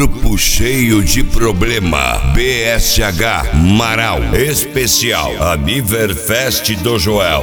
Grupo cheio de problema. BSH Marau. Especial Aniverfest do Joel.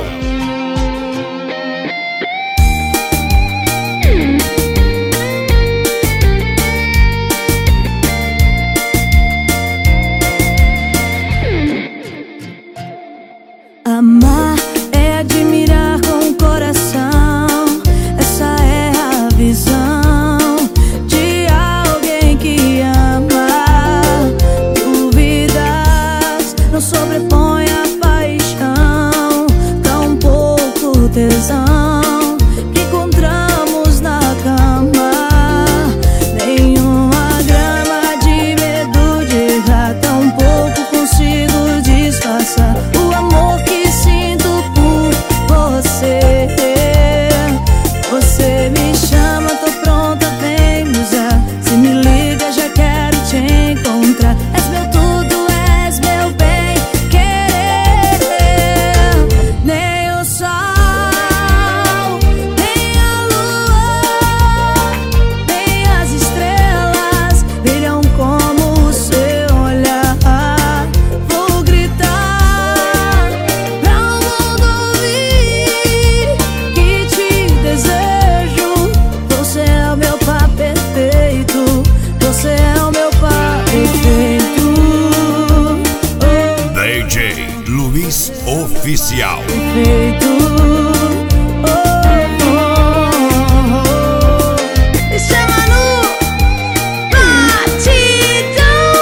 Amar é admirar com o coração. Essa é a visão de alguém que ama. Dúvidas não sobrepõe a paixão, tão pouco tesão que encontramos na cama. Nenhuma grama de medo de errar, tão pouco consigo disfarçar o amor que sinto por você. Você me chama, tô pronta, vem me usar. Se me liga, já quero te encontrar. És meu tudo, és meu bem querer. Nem o sol, nem a lua, nem as estrelas brilham como o seu olhar. Vou gritar pra o mundo ouvir que te desejo. Você é o meu par perfeito. Você é o meu par perfeito. DJ Luiz Oficial. Perfeito. Me chama no batidão.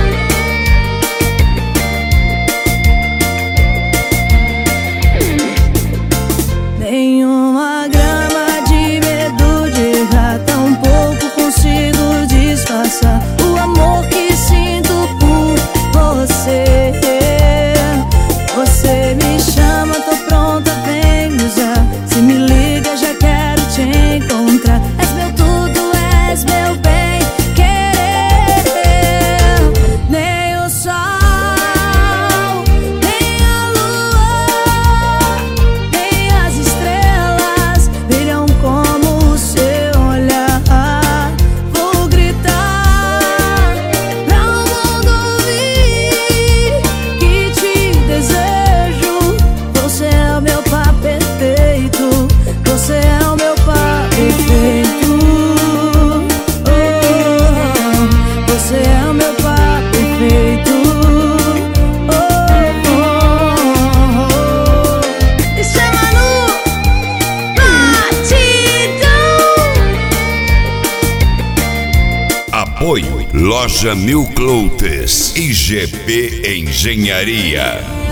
Nenhuma grama de medo de errar, tão pouco consigo disfarçar o amor que sinto por você. Você me chama, tô pronta, vem me usar. Se me liga, já quero te encontrar. És meu tudo, és meu bem querer. Nem o sol, nem a lua, nem as estrelas brilham como o seu olhar. Vou gritar pra o mundo ouvir que te desejo. Você é o meu par perfeito. Você é o meu par perfeito. Você é o meu par perfeito. Me chama no batidão. Apoio Loja Mil Cloutes. IGP Engenharia.